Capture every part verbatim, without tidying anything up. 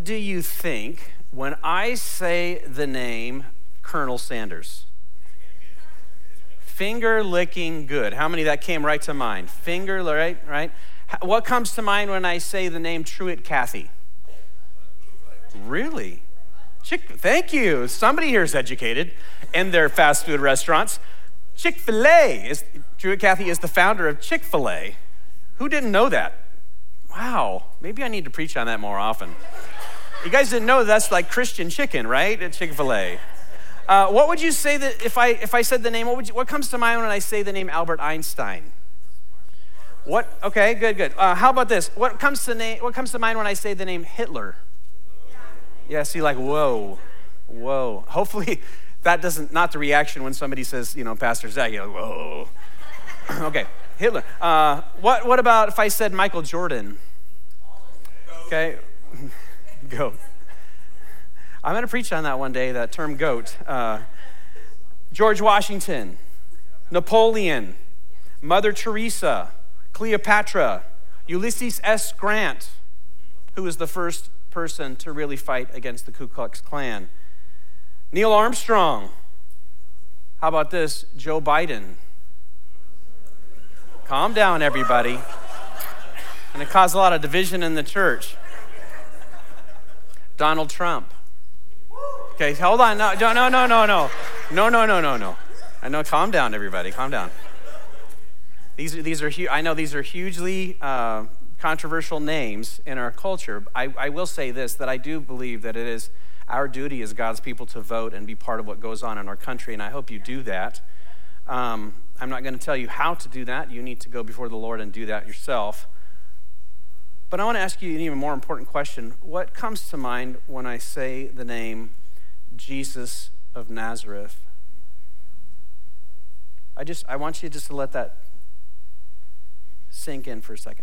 do you think when I say the name Colonel Sanders? Finger licking good. How many that came right to mind? Finger, right, right? What comes to mind when I say the name Truett Cathy? Really? Chick, thank you. Somebody here is educated in their fast food restaurants. Chick-fil-A is, Truett Cathy is the founder of Chick-fil-A. Who didn't know that? Wow, maybe I need to preach on that more often. You guys didn't know that's like Christian chicken, right? At Chick-fil-A. Uh, what would you say that if I if I said the name, what would you, what comes to mind when I say the name Albert Einstein? What, okay, good, good. Uh, how about this? What comes to name, what comes to mind when I say the name Hitler? Yeah, see, like, whoa, whoa. Hopefully that doesn't, not the reaction when somebody says, you know, Pastor Zach, you're like, whoa. Okay, Hitler. Uh, what, what about if I said Michael Jordan? Okay, goat. I'm going to preach on that one day, that term goat. Uh, George Washington, Napoleon, Mother Teresa, Cleopatra, Ulysses S. Grant, who was the first person to really fight against the Ku Klux Klan. Neil Armstrong. How about this? Joe Biden. Calm down, everybody. And it caused a lot of division in the church. Donald Trump. Okay, hold on. No, no, no, no, no, no. No, no, no, no, no. I know, calm down, everybody. Calm down. These are, these are hu- I know these are hugely uh, controversial names in our culture. I, I will say this, that I do believe that it is our duty as God's people to vote and be part of what goes on in our country, and I hope you do that. Um, I'm not going to tell you how to do that. You need to go before the Lord and do that yourself. But I want to ask you an even more important question. What comes to mind when I say the name Jesus of Nazareth? I just, I want you just to let that sink in for a second.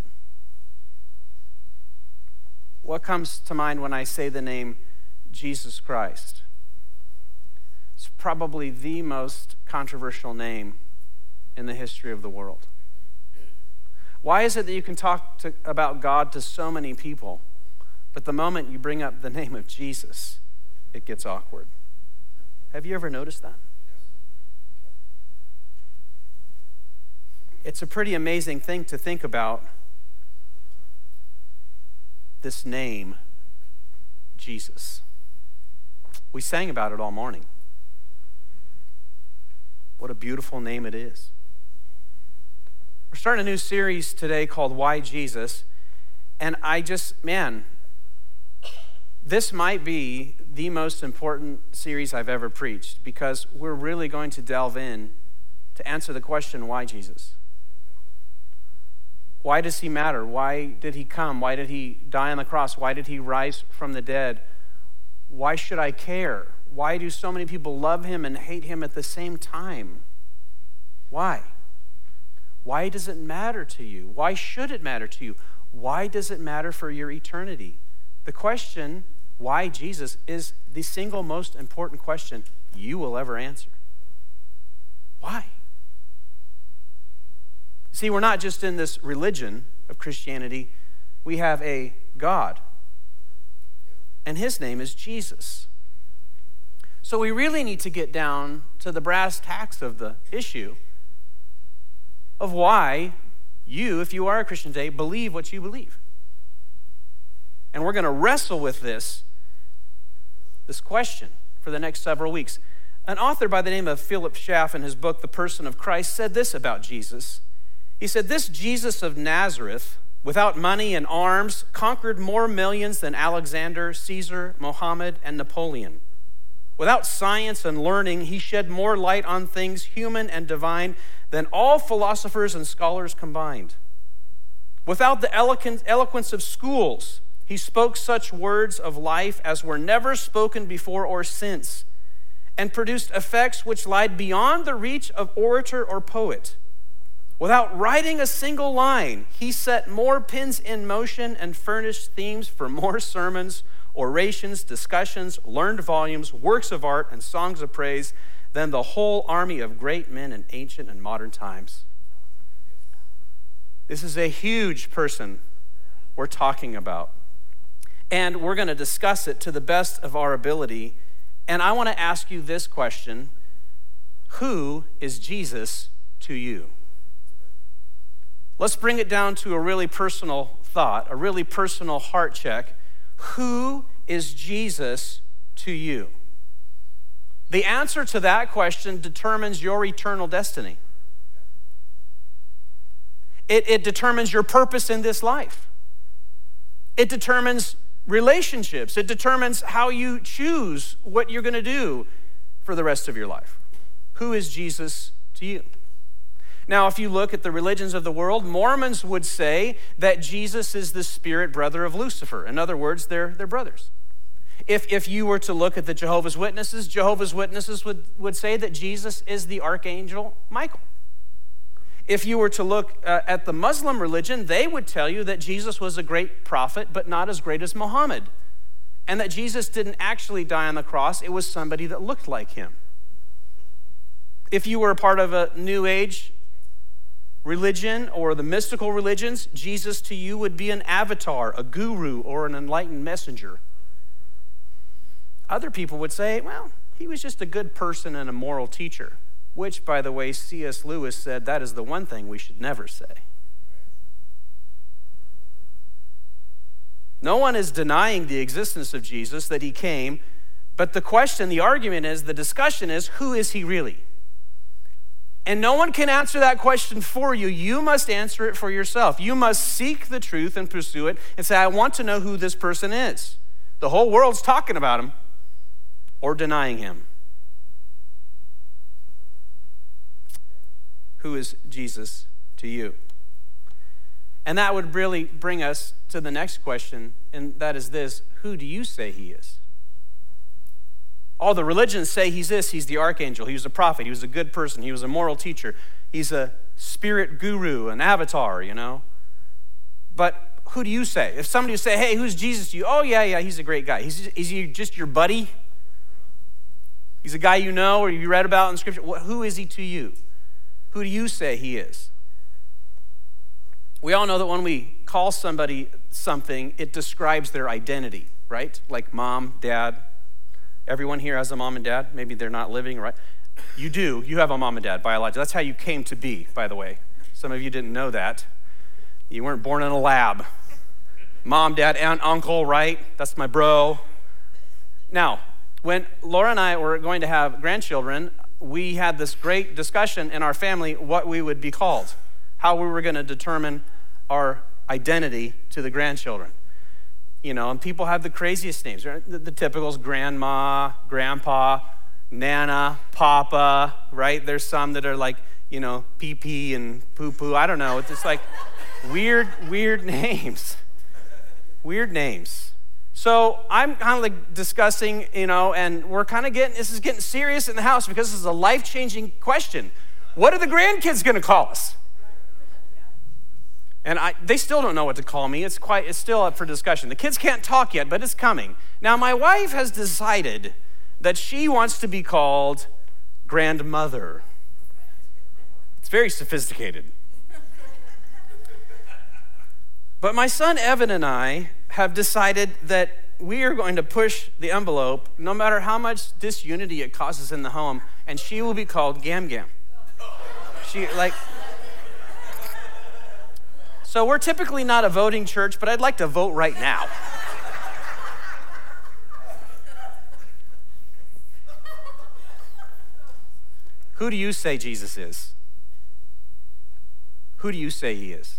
What comes to mind when I say the name Jesus Christ? It's probably the most controversial name in the history of the world. Why is it that you can talk to, about God to so many people, but the moment you bring up the name of Jesus, it gets awkward? Have you ever noticed that? It's a pretty amazing thing to think about, this name, Jesus. We sang about it all morning. What a beautiful name it is. We're starting a new series today called Why Jesus? And I just, man, this might be the most important series I've ever preached, because we're really going to delve in to answer the question, why Jesus? Why does he matter? Why did he come? Why did he die on the cross? Why did he rise from the dead? Why should I care? Why do so many people love him and hate him at the same time? Why? Why does it matter to you? Why should it matter to you? Why does it matter for your eternity? The question, why Jesus, is the single most important question you will ever answer. Why? See, we're not just in this religion of Christianity. We have a God, and his name is Jesus. So we really need to get down to the brass tacks of the issue of why you, if you are a Christian today, believe what you believe. And we're going to wrestle with this, this question for the next several weeks. An author by the name of Philip Schaff, in his book, The Person of Christ, said this about Jesus. He said, this Jesus of Nazareth, without money and arms, conquered more millions than Alexander, Caesar, Mohammed, and Napoleon. Without science and learning, he shed more light on things human and divine than all philosophers and scholars combined. Without the eloquence of schools, he spoke such words of life as were never spoken before or since, and produced effects which lied beyond the reach of orator or poet. Without writing a single line, he set more pins in motion and furnished themes for more sermons, orations, discussions, learned volumes, works of art, and songs of praise than the whole army of great men in ancient and modern times. This is a huge person we're talking about. And we're going to discuss it to the best of our ability. And I want to ask you this question: who is Jesus to you? Let's bring it down to a really personal thought, a really personal heart check. Who is Jesus to you? The answer to that question determines your eternal destiny. It, it determines your purpose in this life. It determines relationships. It determines how you choose what you're going to do for the rest of your life. Who is Jesus to you? Now, if you look at the religions of the world, Mormons would say that Jesus is the spirit brother of Lucifer. In other words, they're, they're brothers. If, if you were to look at the Jehovah's Witnesses, Jehovah's Witnesses would, would say that Jesus is the archangel Michael. If you were to look uh, at the Muslim religion, they would tell you that Jesus was a great prophet, but not as great as Muhammad. And that Jesus didn't actually die on the cross. It was somebody that looked like him. If you were a part of a New Age religion or the mystical religions, Jesus to you would be an avatar, a guru, or an enlightened messenger. Other people would say, well, he was just a good person and a moral teacher. Which, by the way, C S Lewis said that is the one thing we should never say. No one is denying the existence of Jesus, that he came, but the question, the argument is, the discussion is, who is he really? And no one can answer that question for you. You must answer it for yourself. You must seek the truth and pursue it and say, I want to know who this person is. The whole world's talking about him or denying him. Who is Jesus to you? And that would really bring us to the next question, and that is this: who do you say he is? All the religions say he's this, he's the archangel, he was a prophet, he was a good person, he was a moral teacher, he's a spirit guru, an avatar, you know. But who do you say? If somebody would say, hey, who's Jesus to you? Oh, yeah, yeah, he's a great guy. He's, is he just your buddy? He's a guy you know or you read about in Scripture? Who is he to you? Who do you say he is? We all know that when we call somebody something, it describes their identity, right? Like mom, dad. Everyone here has a mom and dad. Maybe they're not living, right? You do. You have a mom and dad, biologically. That's how you came to be, by the way. Some of you didn't know that. You weren't born in a lab. Mom, dad, aunt, uncle, right? That's my bro. Now, when Laura and I were going to have grandchildren, we had this great discussion in our family what we would be called, how we were going to determine our identity to the grandchildren. You know, and people have the craziest names, right? The, the typicals: grandma, grandpa, nana, papa, right? There's some that are like, you know, pee-pee and poo-poo. I don't know. It's just like weird, weird names. Weird names. So I'm kind of like discussing, you know, and we're kind of getting, this is getting serious in the house because this is a life-changing question. What are the grandkids going to call us? And I, they still don't know what to call me. It's quite, it's still up for discussion. The kids can't talk yet, but it's coming. Now, my wife has decided that she wants to be called grandmother. It's very sophisticated. But my son Evan and I have decided that we are going to push the envelope no matter how much disunity it causes in the home, and she will be called Gam Gam. She, like... So we're typically not a voting church, but I'd like to vote right now. Who do you say Jesus is? Who do you say he is?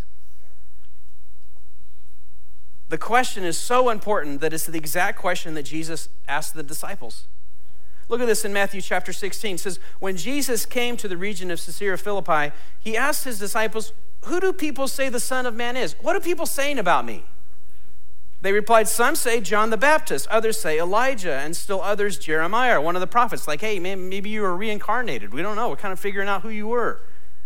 The question is so important that it's the exact question that Jesus asked the disciples. Look at this in Matthew chapter sixteen. It says, when Jesus came to the region of Caesarea Philippi, he asked his disciples, who do people say the Son of Man is? What are people saying about me? They replied, some say John the Baptist, others say Elijah, and still others Jeremiah, one of the prophets. Like, hey, man, maybe you were reincarnated. We don't know. We're kind of figuring out who you were.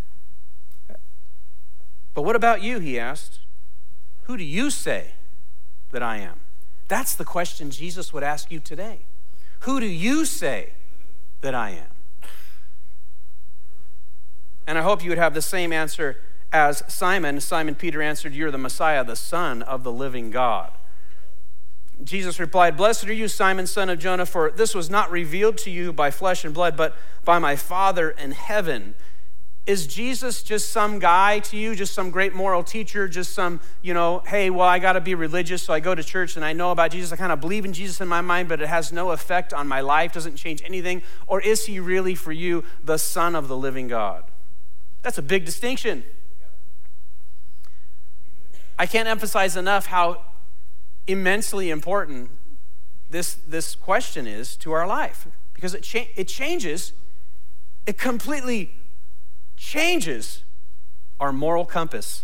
But what about you, he asked. Who do you say that I am? That's the question Jesus would ask you today. Who do you say that I am? And I hope you would have the same answer as Simon. Simon Peter answered, you're the Messiah, the Son of the living God. Jesus replied, "Blessed are you, Simon, son of Jonah, for this was not revealed to you by flesh and blood, but by my Father in heaven." Is Jesus just some guy to you, just some great moral teacher, just some, you know, hey, well, I got to be religious, so I go to church and I know about Jesus. I kind of believe in Jesus in my mind, but it has no effect on my life, doesn't change anything? Or is he really for you the Son of the living God? That's a big distinction. I can't emphasize enough how immensely important this, this question is to our life, because it, cha- it changes, it completely changes our moral compass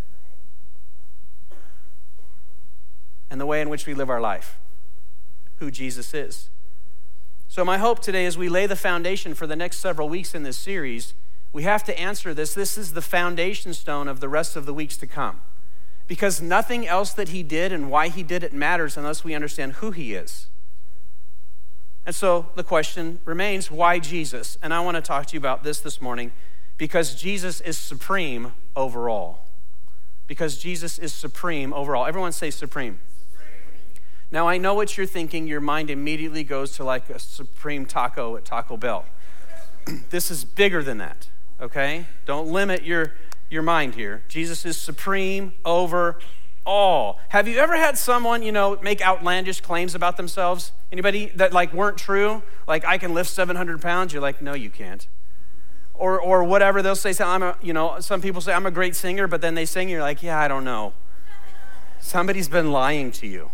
and the way in which we live our life, who Jesus is. So my hope today, as we lay the foundation for the next several weeks in this series, we have to answer this. This is the foundation stone of the rest of the weeks to come, because nothing else that he did and why he did it matters unless we understand who he is. And so the question remains, why Jesus? And I want to talk to you about this this morning, because Jesus is supreme over all. Because Jesus is supreme over all. Everyone say supreme. Supreme. Now, I know what you're thinking. Your mind immediately goes to like a supreme taco at Taco Bell. This is bigger than that, okay? Don't limit your, your mind here. Jesus is supreme over all. Have you ever had someone, you know, make outlandish claims about themselves? Anybody that like weren't true? Like, I can lift seven hundred pounds. You're like, no, you can't. Or or whatever, they'll say, I'm a, you know, some people say, I'm a great singer, but then they sing, you're like, yeah, I don't know. Somebody's been lying to you.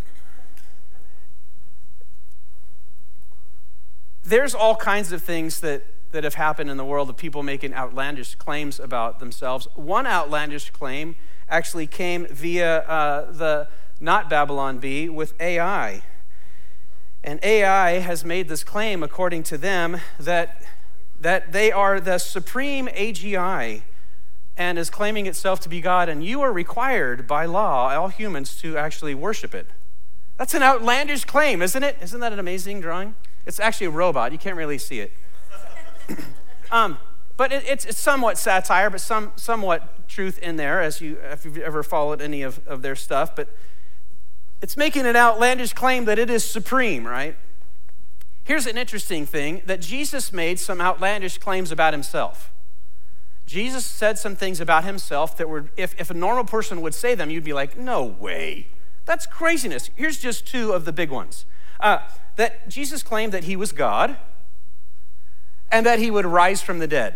There's all kinds of things that, that have happened in the world of people making outlandish claims about themselves. One outlandish claim actually came via uh, the, not Babylon Bee, with A I. And A I has made this claim, according to them, that that they are the supreme A G I and is claiming itself to be God, and you are required by law, all humans, to actually worship it. That's an outlandish claim, isn't it? Isn't that an amazing drawing? It's actually a robot. You can't really see it. um, but it, it's, it's somewhat satire, but some somewhat truth in there, as you, if you've ever followed any of, of their stuff. But it's making an outlandish claim that it is supreme, right? Here's an interesting thing, that Jesus made some outlandish claims about himself. Jesus said some things about himself that were, if, if a normal person would say them, you'd be like, no way. That's craziness. Here's just two of the big ones. Uh, that Jesus claimed that he was God and that he would rise from the dead.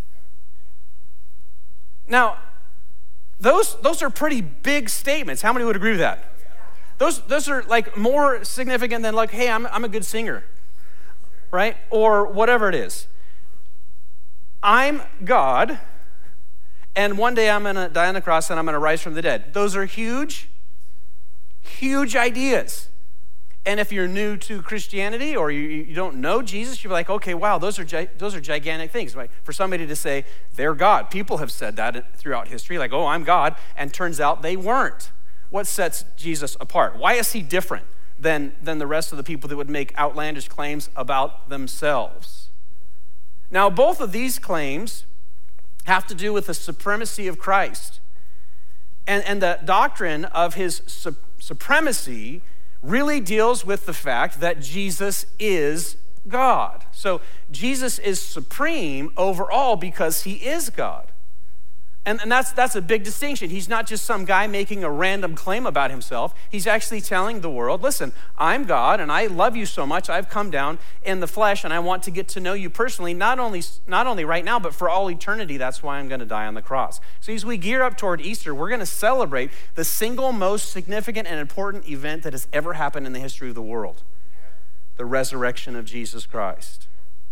Now, those, those are pretty big statements. How many would agree with that? Those, those are like more significant than like, hey, I'm, I'm a good singer. Right? Or whatever it is. I'm God, and one day I'm going to die on the cross and I'm going to rise from the dead. Those are huge, huge ideas. And if you're new to Christianity or you, you don't know Jesus, you're like, okay, wow, those are gi- those are gigantic things. Right? For somebody to say they're God. People have said that throughout history, like, oh, I'm God, and turns out they weren't. What sets Jesus apart? Why is he different Than, than the rest of the people that would make outlandish claims about themselves? Now, both of these claims have to do with the supremacy of Christ. And, and the doctrine of his su- supremacy really deals with the fact that Jesus is God. So Jesus is supreme over all because he is God. And, and that's, that's a big distinction. He's not just some guy making a random claim about himself. He's actually telling the world, listen, I'm God and I love you so much. I've come down in the flesh and I want to get to know you personally, not only, not only right now, but for all eternity. That's why I'm going to die on the cross. So as we gear up toward Easter, we're going to celebrate the single most significant and important event that has ever happened in the history of the world, the resurrection of Jesus Christ.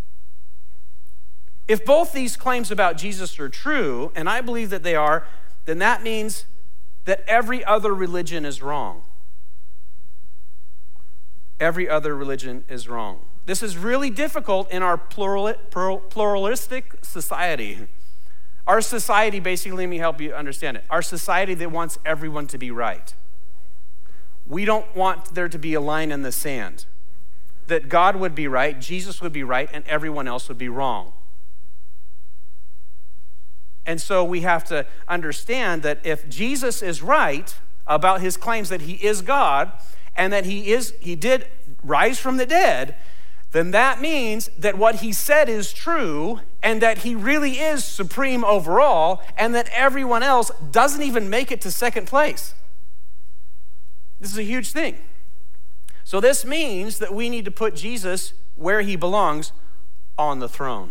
If both these claims about Jesus are true, and I believe that they are, then that means that every other religion is wrong. Every other religion is wrong. This is really difficult in our plural, pluralistic society. Our society, basically, let me help you understand it. Our society that wants everyone to be right. We don't want there to be a line in the sand. That God would be right, Jesus would be right, and everyone else would be wrong. And so we have to understand that if Jesus is right about his claims that he is God, and that he is he did rise from the dead, then that means that what he said is true and that he really is supreme overall and that everyone else doesn't even make it to second place. This is a huge thing. So this means that we need to put Jesus where he belongs, on the throne.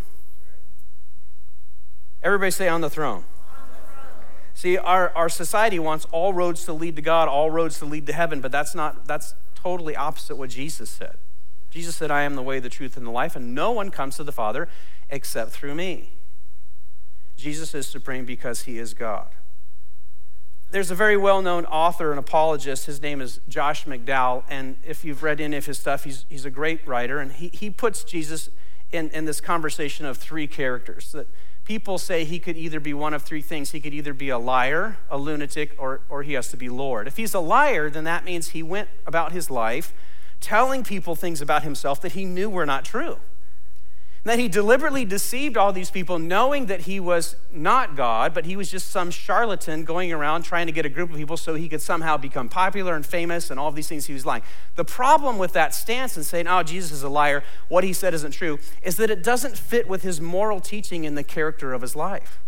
Everybody say on the throne. See, our, our society wants all roads to lead to God, all roads to lead to heaven, but that's not, that's totally opposite what Jesus said. Jesus said, I am the way, the truth, and the life, and no one comes to the Father except through me. Jesus is supreme because he is God. There's a very well-known author and apologist. His name is Josh McDowell, and if you've read any of his stuff, he's, he's a great writer, and he, he puts Jesus in, in this conversation of three characters. That people say he could either be one of three things. He could either be a liar, a lunatic, or, or he has to be Lord. If he's a liar, then that means he went about his life telling people things about himself that he knew were not true. And that he deliberately deceived all these people knowing that he was not God, but he was just some charlatan going around trying to get a group of people so he could somehow become popular and famous and all of these things he was lying. The problem with that stance and saying, oh, Jesus is a liar, what he said isn't true, is that it doesn't fit with his moral teaching and the character of his life.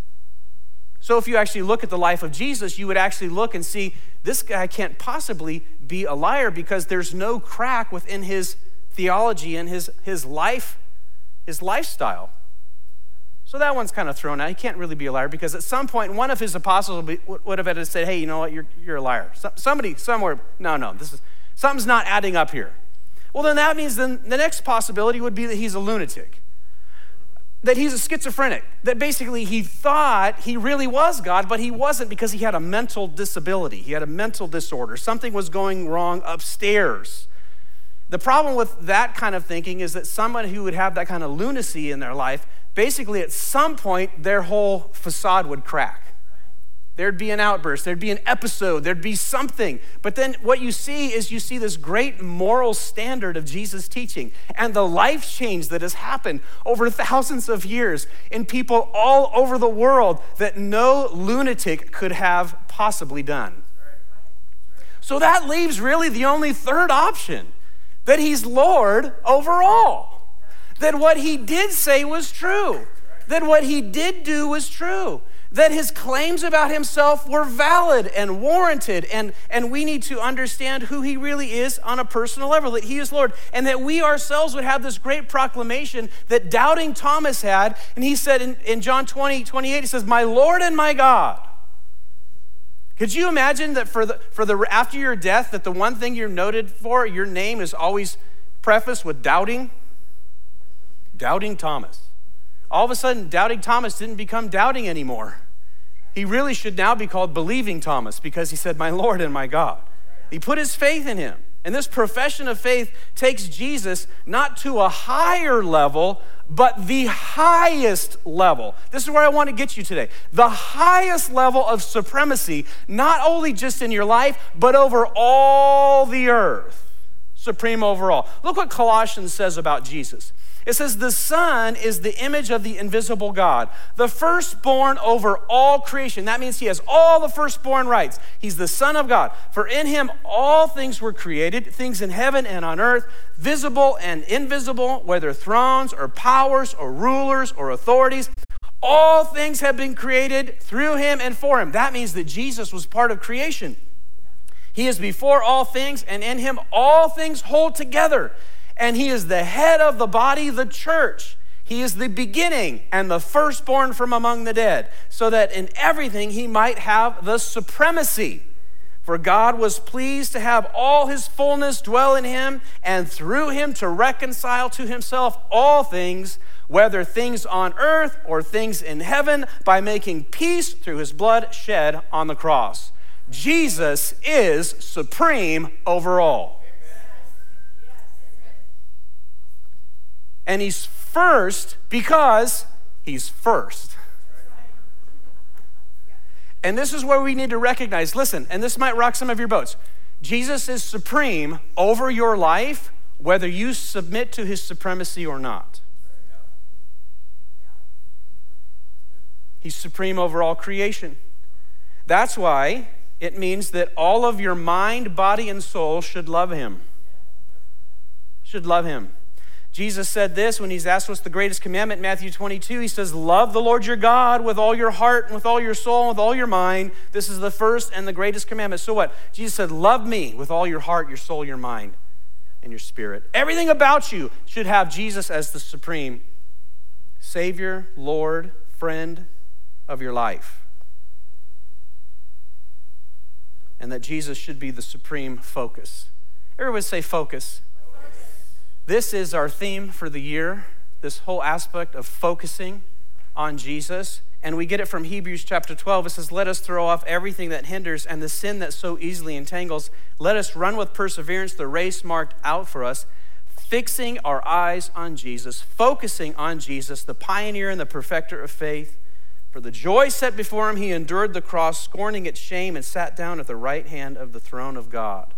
So if you actually look at the life of Jesus, you would actually look and see this guy can't possibly be a liar because there's no crack within his theology and his, his life, his lifestyle. So that one's kind of thrown out. He can't really be a liar because at some point, one of his apostles would, be, would have had to say, hey, you know what, you're, you're a liar. So, somebody, somewhere, no, no, this is, something's not adding up here. Well, then that means then the next possibility would be that he's a lunatic. That he's a schizophrenic, that basically he thought he really was God, but he wasn't because he had a mental disability. He had a mental disorder. Something was going wrong upstairs. The problem with that kind of thinking is that someone who would have that kind of lunacy in their life, basically at some point, their whole facade would crack. There'd be an outburst, there'd be an episode, there'd be something. But then what you see is you see this great moral standard of Jesus' teaching and the life change that has happened over thousands of years in people all over the world that no lunatic could have possibly done. So that leaves really the only third option, that he's Lord over all. That what he did say was true. That what he did do was true. That his claims about himself were valid and warranted, and, and we need to understand who he really is on a personal level, that he is Lord, and that we ourselves would have this great proclamation that doubting Thomas had, and he said in, in John twenty, twenty-eight, he says, my Lord and my God. Could you imagine that for the, for the after your death, that the one thing you're noted for, your name is always prefaced with doubting? Doubting Thomas. All of a sudden, doubting Thomas didn't become doubting anymore. He really should now be called believing Thomas because he said, my Lord and my God. He put his faith in him. And this profession of faith takes Jesus not to a higher level, but the highest level. This is where I want to get you today. The highest level of supremacy, not only just in your life, but over all the earth. Supreme overall. Look what Colossians says about Jesus. It says, the Son is the image of the invisible God, the firstborn over all creation. That means he has all the firstborn rights. He's the Son of God. For in him all things were created, things in heaven and on earth, visible and invisible, whether thrones or powers or rulers or authorities. All things have been created through him and for him. That means that Jesus was part of creation. He is before all things, and in him all things hold together. And he is the head of the body, the church. He is the beginning and the firstborn from among the dead, so that in everything he might have the supremacy. For God was pleased to have all his fullness dwell in him, and through him to reconcile to himself all things, whether things on earth or things in heaven, by making peace through his blood shed on the cross. Jesus is supreme over all. And he's first because he's first. And this is where we need to recognize, listen, and this might rock some of your boats. Jesus is supreme over your life, whether you submit to his supremacy or not. He's supreme over all creation. That's why It means that all of your mind, body, and soul should love him. Should love him. Jesus said this when he's asked what's the greatest commandment in Matthew twenty-two. He says, love the Lord your God with all your heart and with all your soul and with all your mind. This is the first and the greatest commandment. So what? Jesus said, love me with all your heart, your soul, your mind, and your spirit. Everything about you should have Jesus as the supreme Savior, Lord, friend of your life. And that Jesus should be the supreme focus. Everybody say focus. This is our theme for the year, this whole aspect of focusing on Jesus. And we get it from Hebrews chapter twelve. It says, let us throw off everything that hinders and the sin that so easily entangles. Let us run with perseverance the race marked out for us, fixing our eyes on Jesus, focusing on Jesus, the pioneer and the perfecter of faith. For the joy set before him, he endured the cross, scorning its shame, and sat down at the right hand of the throne of God.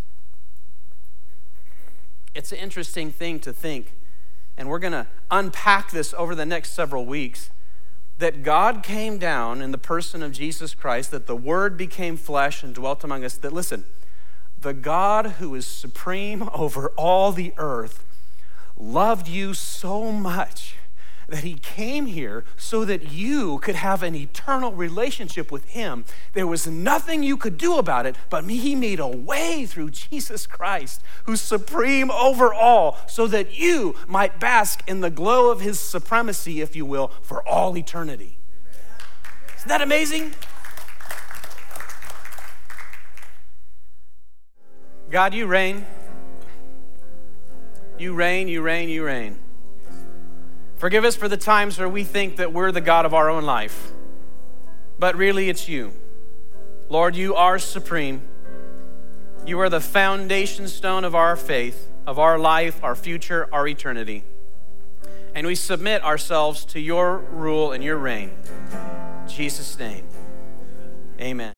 It's an interesting thing to think, and we're going to unpack this over the next several weeks, that God came down in the person of Jesus Christ, that the Word became flesh and dwelt among us, that, listen, the God who is supreme over all the earth loved you so much that he came here so that you could have an eternal relationship with him. There was nothing you could do about it, but he made a way through Jesus Christ, who's supreme over all, so that you might bask in the glow of his supremacy, if you will, for all eternity. Isn't that amazing? God, you reign. You reign, you reign, you reign. Forgive us for the times where we think that we're the God of our own life, but really it's you. Lord, you are supreme. You are the foundation stone of our faith, of our life, our future, our eternity. And we submit ourselves to your rule and your reign. In Jesus' name, amen.